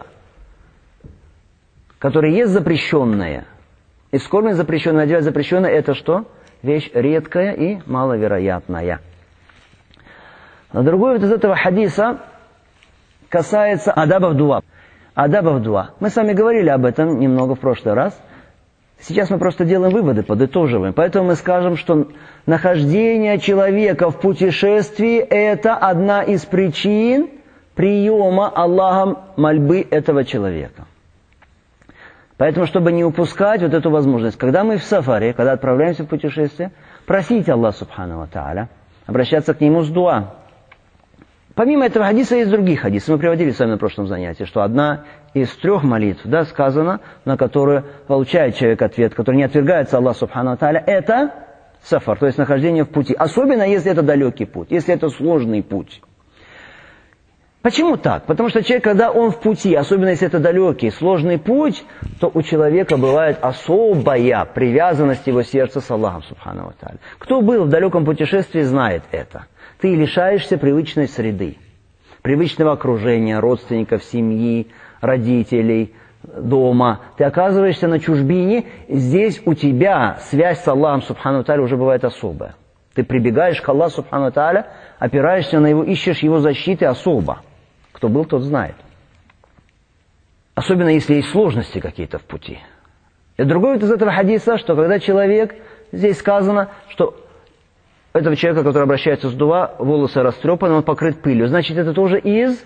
который есть запрещенное, и скорбь запрещенная, одевать запрещенное, это что? Вещь редкая и маловероятная. А другой вот из этого хадиса касается адабов дуа. Адабов дуа. Мы с вами говорили об этом немного в прошлый раз. Сейчас мы просто делаем выводы, подытоживаем. Поэтому мы скажем, что нахождение человека в путешествии – это одна из причин приема Аллахом мольбы этого человека. Поэтому, чтобы не упускать вот эту возможность, когда мы в сафаре, когда отправляемся в путешествие, просить Аллаха Субхану ва Тааля, обращаться к Нему с дуа. Помимо этого хадиса есть другие хадисы. Мы приводили с вами на прошлом занятии, что одна из трех молитв, да, сказано, на которую получает человек ответ, который не отвергается Аллах Субхану ва Тааля, это сафар, то есть нахождение в пути. Особенно, если это далекий путь, если это сложный путь. Почему так? Потому что человек, когда он в пути, особенно если это далекий, сложный путь, то у человека бывает особая привязанность его сердца с Аллахом Субхану ва Тааля. Кто был в далеком путешествии, знает это. Ты лишаешься привычной среды, привычного окружения, родственников, семьи, родителей, дома. Ты оказываешься на чужбине, здесь у тебя связь с Аллахом Субхану ва Тааля уже бывает особая. Ты прибегаешь к Аллаху Субхану ва Тааля, опираешься на Его, ищешь Его защиты особо. Кто был, тот знает. Особенно, если есть сложности какие-то в пути. И другой вот из этого хадиса, что когда человек, здесь сказано, что этого человека, который обращается с дуа, волосы растрепаны, он покрыт пылью. Значит, это тоже из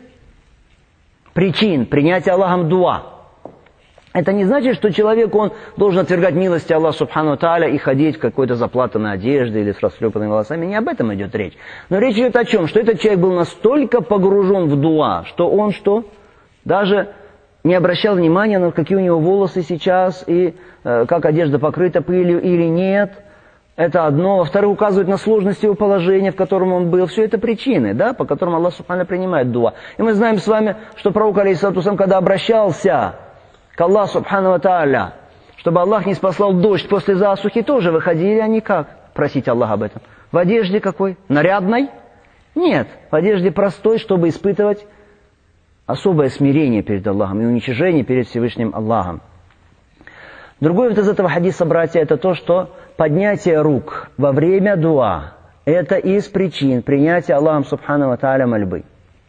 причин принятия Аллахом дуа. Это не значит, что человек, он должен отвергать милости Аллаха Субхану ва Тааля и ходить в какой-то заплатанной одежде или с растрепанными волосами. Не об этом идет речь. Но речь идет о чем? Что этот человек был настолько погружен в дуа, что он что? Даже не обращал внимания на какие у него волосы сейчас, и э, как одежда покрыта пылью или нет. Это одно. Во-вторых, указывает на сложность его положения, в котором он был. Все это причины, да, по которым Аллах Субхану принимает дуа. И мы знаем с вами, что пророк, алейхиссалату вассалям, когда обращался к Аллаху Субхану ва Тааля, чтобы Аллах не спаслал дождь после засухи, тоже выходили они как? Просить Аллаха об этом. В одежде какой? Нарядной? Нет. В одежде простой, чтобы испытывать особое смирение перед Аллахом и уничижение перед Всевышним Аллахом. Другой вот из этого хадиса, братья, это то, что поднятие рук во время дуа – это из причин принятия Аллахом Субхану ва Тааля мольбы.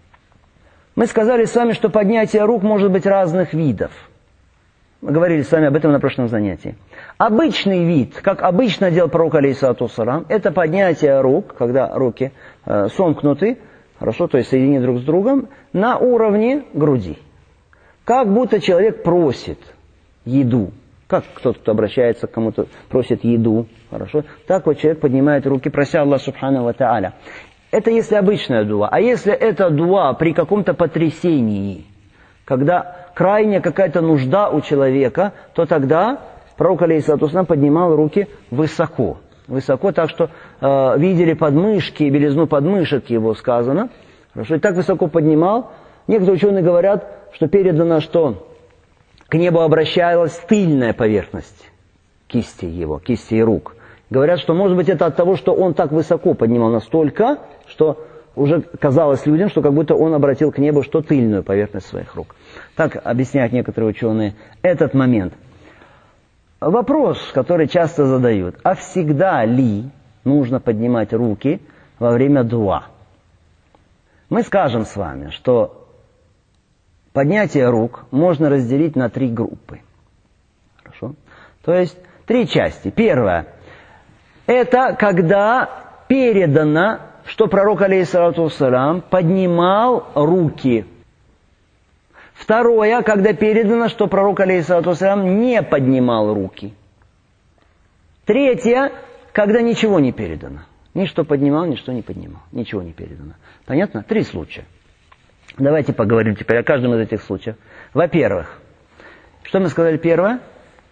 Мы сказали с вами, что поднятие рук может быть разных видов. Мы говорили с вами об этом на прошлом занятии. Обычный вид, как обычно делал пророк, алейхиссалату вассалам, это поднятие рук, когда руки э, сомкнуты, хорошо, то есть соединены друг с другом, на уровне груди. Как будто человек просит еду. Как кто-то, кто обращается к кому-то, просит еду, хорошо. Так вот человек поднимает руки, прося Аллаха Субхану ва Тааля. Это если обычная дуа. А если это дуа при каком-то потрясении, когда крайняя какая-то нужда у человека, то тогда пророк, алейхиссалату вассалам, поднимал руки высоко. Высоко, так что э, видели подмышки, белизну подмышек его сказано. Хорошо, и так высоко поднимал. Некоторые ученые говорят, что передано, что к небу обращалась тыльная поверхность кисти его, кисти и рук. Говорят, что, может быть, это от того, что он так высоко поднимал настолько, что уже казалось людям, что как будто он обратил к небу что тыльную поверхность своих рук. Так объясняют некоторые ученые этот момент. Вопрос, который часто задают: а всегда ли нужно поднимать руки во время дуа? Мы скажем с вами, что поднятие рук можно разделить на три группы. Хорошо? То есть три части. Первое. Это когда передано, что пророк, алейхиссалату вассалям, поднимал руки. Второе, когда передано, что пророк, алейхиссалату вассалям, не поднимал руки. Третье, когда ничего не передано. Ни что поднимал, ни что не поднимал. Ничего не передано. Понятно? Три случая. Давайте поговорим теперь о каждом из этих случаев. Во-первых, что мы сказали первое?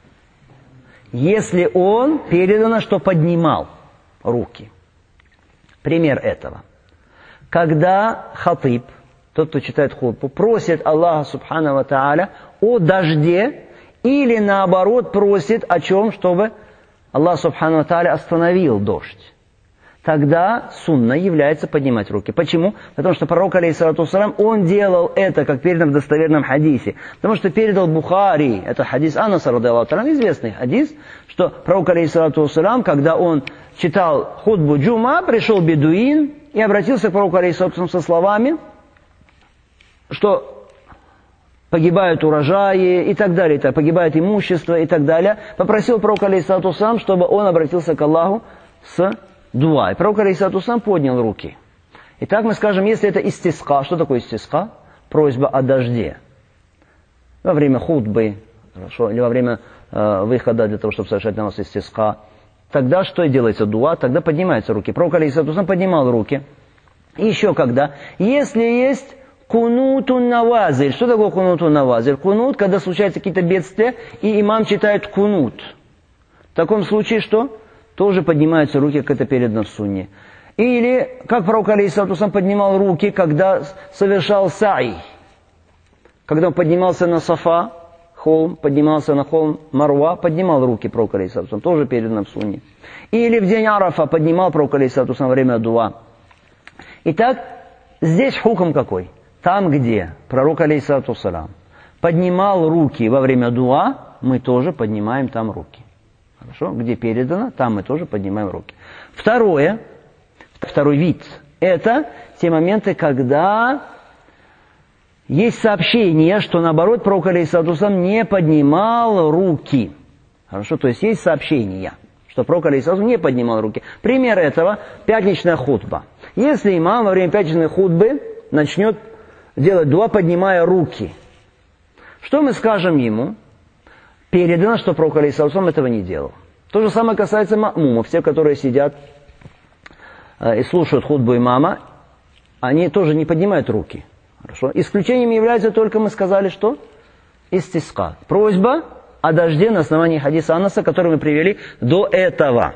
Если он передано, что поднимал руки. Пример этого. Когда хатиб, тот, кто читает хутбу, просит Аллаха субхану ва тааля о дожде, или наоборот просит о чем, чтобы Аллах субхану ва тааля остановил дождь, тогда сунна является поднимать руки. Почему? Потому что пророк, алейхиссалату вассалям, он делал это, как передано в достоверном хадисе. Потому что передал Бухари, это хадис Анаса, радиаллаху та'аля, известный хадис, что пророк, алейхиссалату вассалям, когда он читал хутбу джума, пришел бедуин и обратился к пророку, алейхиссалату вассалям, со словами, что погибают урожаи и так далее, так, погибает имущество и так далее. Попросил пророка, алейхиссалату вассалям, чтобы он обратился к Аллаху с дуа. И пророк, алейхиссалату вассалям, поднял руки. Итак, мы скажем, если это истиска, что такое истиска? Просьба о дожде. Во время хутбы, хорошо, или во время э, выхода для того, чтобы совершать намаз истиска, тогда что и делается дуа? Тогда поднимаются руки. Пророк, алейхиссалату вассалям, поднимал руки. И еще когда? Если есть кунутун навазиль. Что такое кунутун навазиль? Кунут, когда случаются какие-то бедствия, и имам читает кунут. В таком случае что? Тоже поднимаются руки, как это передано в сунне. Или, как пророк, алейхиссалату вассалям, поднимал руки, когда совершал са'i. Когда он поднимался на Сафа, холм, поднимался на холм Марва, поднимал руки пророк, алейхиссалату вассалям, тоже передано в сунне. Или в день Арафа поднимал пророк, алейхиссалату вассалям, во время дуа. Итак, здесь хукм какой? Там, где пророк, алейхиссалату вассалям, поднимал руки во время дуа, мы тоже поднимаем там руки. Хорошо? Где передано, там мы тоже поднимаем руки. Второе, второй вид, это те моменты, когда есть сообщение, что наоборот пророк, алейхиссалату вассалям, не поднимал руки. Хорошо? То есть есть сообщение, что пророк, алейхиссалату вассалям, не поднимал руки. Пример этого – пятничная хутба. Если имам во время пятничной хутбы начнет делать дуа, поднимая руки, что мы скажем ему? Передано, что пророк, алейхиссалату вассалям, этого не делал. То же самое касается ма'мумов. Те, которые сидят э, и слушают хутбу имама, они тоже не поднимают руки. Хорошо? Исключением является только, мы сказали, что? Истиска. Просьба о дожде на основании хадиса Анаса, который мы привели до этого.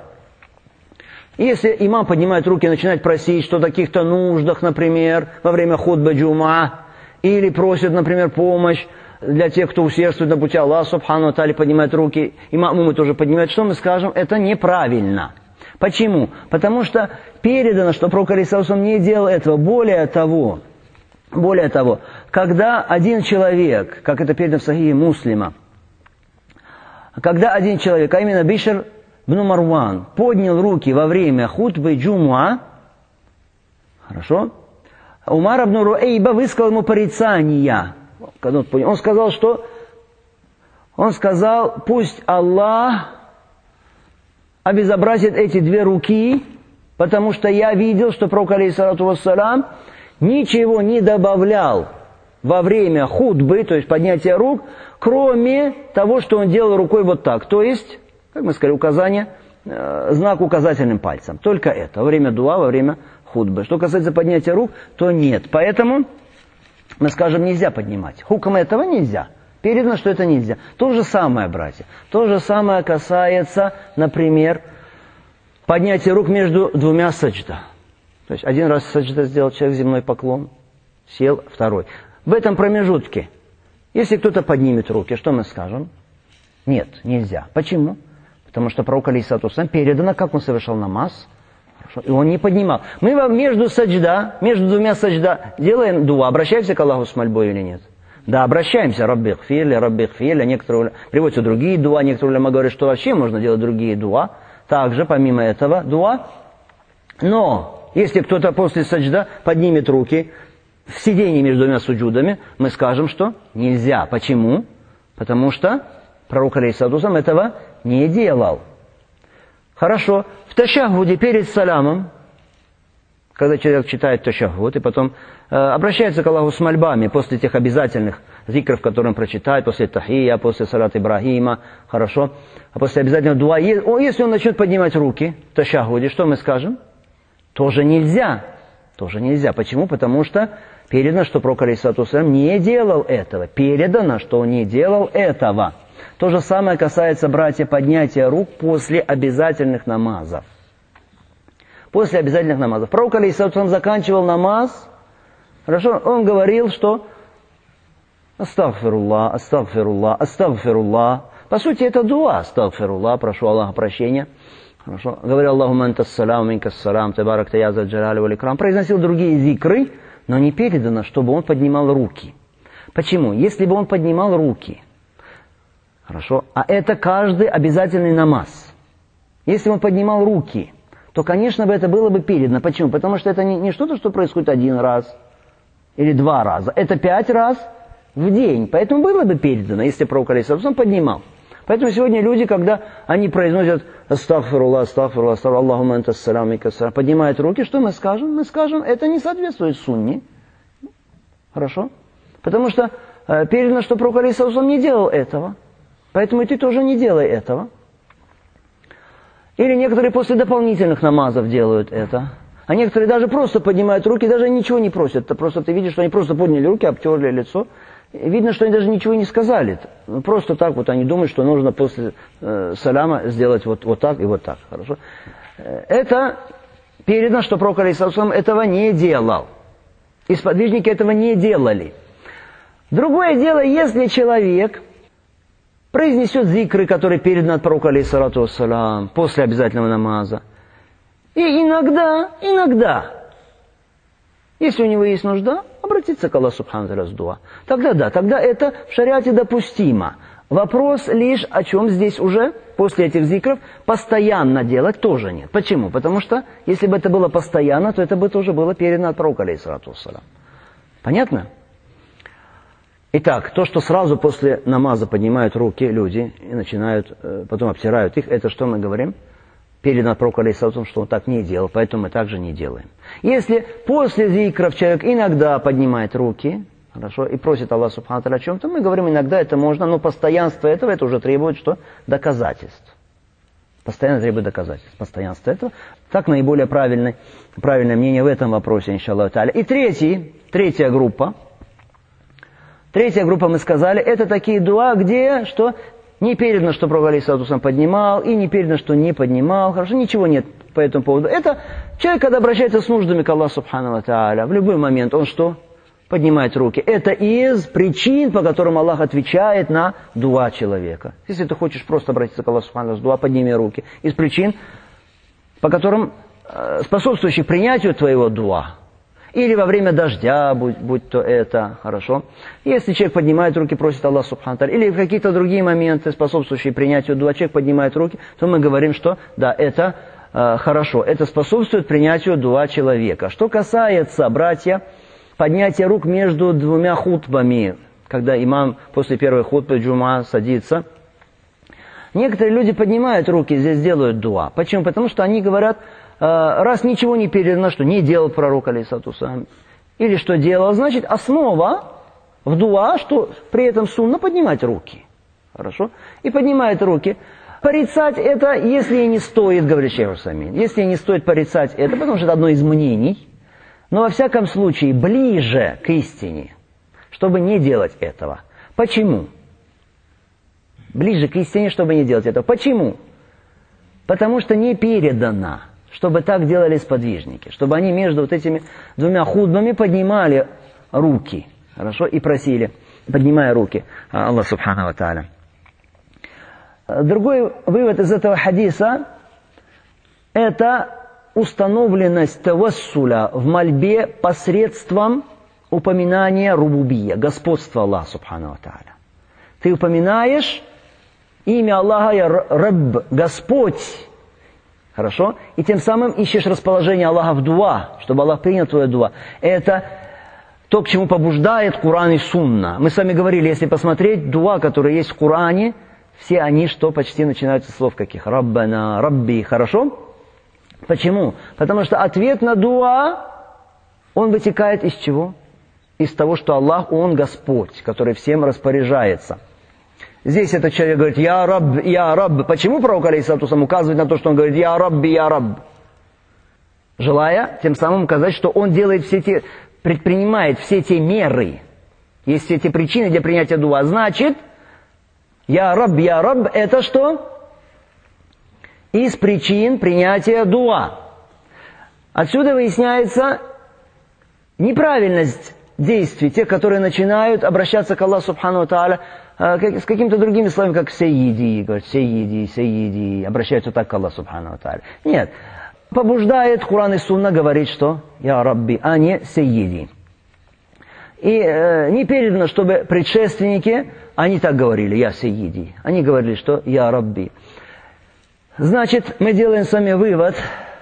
Если имам поднимает руки и начинает просить что-то о каких-то нуждах, например, во время хутбы джума, или просит, например, помощь для тех, кто усердствует на пути Аллаха, субхану ва тааля, поднимает руки, и ма'мумы тоже поднимают, что мы скажем? Это неправильно. Почему? Потому что передано, что пророк, алейхиссалату вассалям, не делал этого. Более того, более того, когда один человек, как это передано в Сахихе Муслима, когда один человек, а именно Бишр бн Марван, поднял руки во время хутбы джумуа, хорошо, Умар ибн Руэйба высказал ему порицания. Он сказал, что? Он сказал, пусть Аллах обезобразит эти две руки, потому что я видел, что пророк, алейхиссалату вассалям, ничего не добавлял во время хутбы, то есть поднятия рук, кроме того, что он делал рукой вот так. То есть, как мы сказали, указание, э, знак указательным пальцем. Только это, во время дуа, во время хутбы. Что касается поднятия рук, то нет. Поэтому мы скажем, нельзя поднимать. Хукм этого нельзя. Передано, что это нельзя. То же самое, братья. То же самое касается, например, поднятия рук между двумя саджда. То есть один раз саджда сделал человек, земной поклон, сел, второй. В этом промежутке Если кто-то поднимет руки, что мы скажем? Нет, нельзя. Почему? Потому что пророк алейхиссалату вассалям передано, как он совершал намаз, и он не поднимал. Мы между саджда, между двумя саджда делаем дуа, обращаемся к Аллаху с мольбой или нет? Да, обращаемся, рабби гфирли, рабби гфирли, некоторые приводятся другие дуа, некоторые уляма говорят, что вообще можно делать другие дуа, также помимо этого дуа. Но, если кто-то после саджда поднимет руки в сидении между двумя суджудами, мы скажем, что нельзя. Почему? Потому что пророк алейхиссалату вассалям этого не делал. Хорошо, в ташаххуде перед саламом, когда человек читает ташаххуд и потом э, обращается к Аллаху с мольбами после тех обязательных зикров, которые он прочитает, после тахия, после салат Ибрахима, хорошо, а после обязательного дуа, если он начнет поднимать руки в ташаххуде, что мы скажем? Тоже нельзя. Тоже нельзя. Почему? Потому что передано, что пророк алейхиссалату вассалям не делал этого. Передано, что он не делал этого. То же самое касается, братья, поднятия рук после обязательных намазов. После обязательных намазов. Пророк алейхиссалату вассалям заканчивал намаз, хорошо, он говорил, что астагфируллах, астагфируллах, астагфируллах. По сути, это дуа, астагфируллах, прошу Аллаха прощения. Хорошо. Говорил Аллахумма анта ссалам, минка ссалам, табаракта я зал джалали валь икрам. Произносил другие зикры, но не передано, чтобы он поднимал руки. Почему? Если бы он поднимал руки, хорошо, а это каждый обязательный намаз. Если бы он поднимал руки, то, конечно бы, это было бы передано. Почему? Потому что это не, не что-то, что происходит один раз или два раза. Это пять раз в день. Поэтому было бы передано, если пророк алейхиссалату вассалям поднимал. Поэтому сегодня люди, когда они произносят астагфируллах, астагфируллах, астагфируллах, Аллахумма анта ссалам, минка ссалам, поднимают руки, что мы скажем? Мы скажем, это не соответствует сунне. Хорошо? Потому что э, передано, что пророк алейхиссалату вассалям не делал этого. Поэтому и ты тоже не делай этого. Или некоторые после дополнительных намазов делают это. А некоторые даже просто поднимают руки, даже ничего не просят. Просто ты видишь, что они просто подняли руки, обтерли лицо. Видно, что они даже ничего не сказали. Просто так вот они думают, что нужно после э, саляма сделать вот, вот так и вот так. Хорошо? Это передано, что пророк алейхиссалату вассалям этого не делал. И сподвижники этого не делали. Другое дело, если человек произнесет зикры, которые переданы от пророка алейхиссалату вассалям после обязательного намаза. И иногда, иногда, если у него есть нужда, обратиться к Аллаху субхану ва тааля с дуа. Тогда да, тогда это в шариате допустимо. Вопрос лишь, о чем здесь уже, после этих зикров, постоянно делать тоже нет. Почему? Потому что, если бы это было постоянно, то это бы тоже было передано от пророка алейхиссалату вассалям. Понятно? Итак, то, что сразу после намаза поднимают руки люди и начинают, потом обтирают их, это что мы говорим? Передано от пророка алейхиссалату вассалям, что он так не делал, поэтому мы также не делаем. Если после зикров человек иногда поднимает руки, хорошо, и просит Аллаха субхану ва тааля о чем-то, мы говорим, иногда это можно, но постоянство этого, это уже требует что? Доказательств. Постоянно требует доказательств. Постоянство этого. Так наиболее правильное, правильное мнение в этом вопросе, иншаллаху тааля. И третий, третья группа. Третья группа, мы сказали, это такие дуа, где что не передано, что пророк алейхиссалату вассалям поднимал, и не передано, что не поднимал. Хорошо, ничего нет по этому поводу. Это человек, когда обращается с нуждами к Аллаху субхану ва тааля, в любой момент он что? Поднимает руки. Это из причин, по которым Аллах отвечает на дуа человека. Если ты хочешь просто обратиться к Аллаху субхану ва тааля с дуа, подними руки. Из причин, по которым э, способствующих принятию твоего дуа. Или во время дождя, будь, будь то это, хорошо. Если человек поднимает руки, просит Аллах субхану ва тааля, или в какие-то другие моменты, способствующие принятию дуа, человек поднимает руки, то мы говорим, что да, это э, хорошо, это способствует принятию дуа человека. Что касается, братья, поднятия рук между двумя хутбами, когда имам после первой хутбы джума садится, некоторые люди поднимают руки, здесь делают дуа. Почему? Потому что они говорят, раз ничего не передано, что не делал пророк алейхиссалату вассалям, или что делал, значит основа в дуа, что при этом сунна поднимать руки. Хорошо? И поднимает руки. Порицать это, если и не стоит, говорит шейх Усаймин, если и не стоит порицать это, потому что это одно из мнений, но во всяком случае ближе к истине, чтобы не делать этого. Почему? Ближе к истине, чтобы не делать этого. Почему? Потому что не передано, чтобы так делали сподвижники, чтобы они между вот этими двумя худбами поднимали руки, хорошо, и просили поднимая руки, Аллах субхану ва тааля. Другой вывод из этого хадиса – это установленность тавассуля в мольбе посредством упоминания рубубия, господства Аллаха субхану ва тааля. Ты упоминаешь имя Аллаха, я Рабб, Господь, хорошо? И тем самым ищешь расположение Аллаха в дуа, чтобы Аллах принял твое дуа. Это то, к чему побуждает Коран и Сунна. Мы с вами говорили, если посмотреть дуа, которые есть в Коране, все они, что почти начинаются с слов каких? Раббана, Рабби, хорошо? Почему? Потому что ответ на дуа, он вытекает из чего? Из того, что Аллах, Он Господь, который всем распоряжается. Здесь этот человек говорит, «Я Рабб, Я Рабб». Почему пророк алейхиссалату вассалам указывает на то, что он говорит, «Я Рабби, Я Рабб»? Желая тем самым указать, что он делает все те, предпринимает все те меры, есть все те причины для принятия дуа. Значит, «Я Рабб, Я Рабб» — это что? Из причин принятия дуа. Отсюда выясняется неправильность действий тех, которые начинают обращаться к Аллаху субхану ва тааля с какими-то другими словами, как «сейиди», говорят «сейиди», «сейиди», обращаются так к Аллаху субхану ва тааля. Нет, побуждает Коран и Сунна говорить, что «Я Рабби», а не «сейиди». И э, не передано, чтобы предшественники, они так говорили, «Я сейиди». Они говорили, что «Я Рабби». Значит, мы делаем с вами вывод,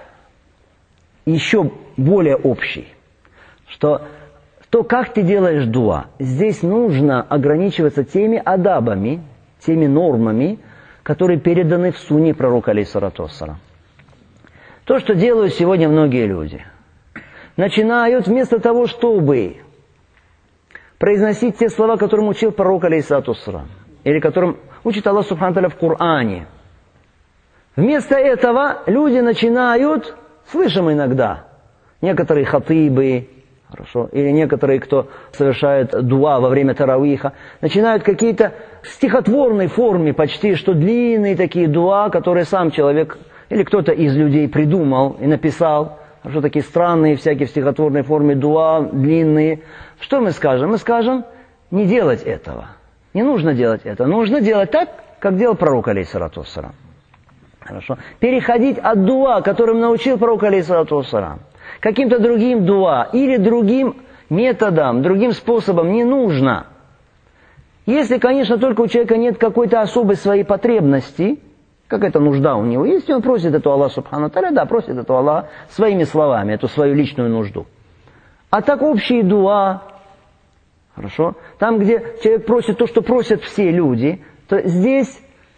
еще более общий, что то, как ты делаешь дуа, здесь нужно ограничиваться теми адабами, теми нормами, которые переданы в сунне пророка алейхиссалату вассалам. То, что делают сегодня многие люди, начинают вместо того, чтобы произносить те слова, которым учил пророк алейхиссалату вассалам, или которым учит Аллах субхану ва тааля в Коране, вместо этого люди начинают, слышим иногда, некоторые хатыбы, хорошо, или некоторые, кто совершает дуа во время таравиха, начинают какие-то в стихотворной форме почти, что длинные такие дуа, которые сам человек или кто-то из людей придумал и написал, хорошо, такие странные всякие в стихотворной форме дуа, длинные. Что мы скажем? Мы скажем, не делать этого. Не нужно делать это. Нужно делать так, как делал пророк алейхиссалату вассалам. Хорошо. Переходить от дуа, которым научил пророк алейхиссалату вассалам, каким-то другим дуа или другим методом, другим способом не нужно. Если, конечно, только у человека нет какой-то особой своей потребности, какая-то нужда у него, если он просит эту Аллах субхану ва тааля, да, просит эту Аллах своими словами, эту свою личную нужду. А так общие дуа, хорошо, там, где человек просит то, что просят все люди, то здесь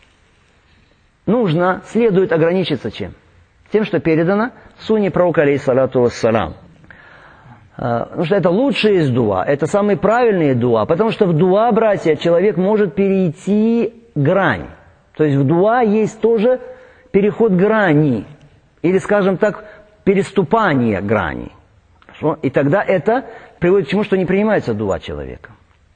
нужно, следует ограничиться чем? Тем, что передано в сунне пророка алейхиссалату вассалам. Потому что это лучшие из дуа, это самые правильные дуа, потому что в дуа, братья, человек может перейти грань. То есть в дуа есть тоже переход грани, или, скажем так, переступание грани. Хорошо? И тогда это приводит к чему, что не принимается дуа человека.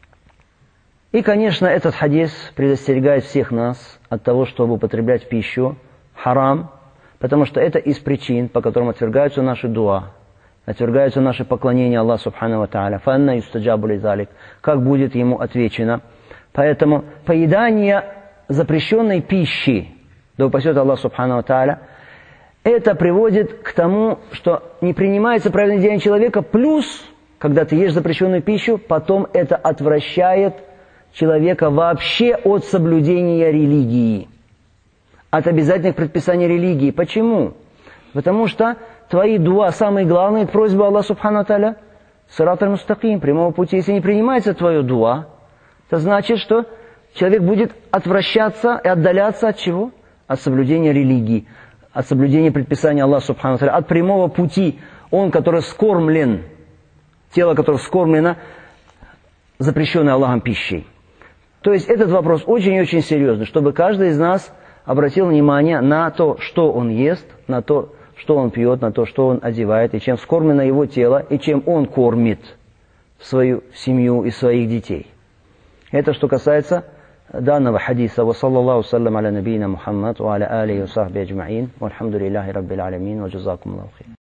И, конечно, этот хадис предостерегает всех нас от того, чтобы употреблять пищу харам, потому что это из причин, по которым отвергаются наши дуа, отвергаются наши поклонения Аллаху субхану ва тааля. Фанна юстаджабу лизалик. Как будет ему отвечено? Поэтому поедание запрещенной пищи, да упасет Аллах субхану ва тааля, это приводит к тому, что не принимается правильное деяние человека, плюс, когда ты ешь запрещенную пищу, потом это отвращает человека вообще от соблюдения религии, от обязательных предписаний религии. Почему? Потому что твои дуа, самые главные, это просьба Аллаха субхану ва тааля, сират аль-мустаким, прямого пути. Если не принимается твое дуа, это значит, что человек будет отвращаться и отдаляться от чего? От соблюдения религии, от соблюдения предписания Аллаха субхану ва тааля, от прямого пути. Он, который скормлен, тело, которое скормлено запрещенной Аллахом пищей. То есть этот вопрос очень и очень серьезный, чтобы каждый из нас обратил внимание на то, что он ест, на то, что он пьет, на то, что он одевает, и чем скормлено его тело, и чем он кормит свою семью и своих детей. Это что касается данного хадиса. Ва саллаллаху саллям аля набийна Мухаммад ва аля алихи ва сахби аджмаин. Вальхамдулиллахи раббил алямин. Ва джазакум Аллаху хейр.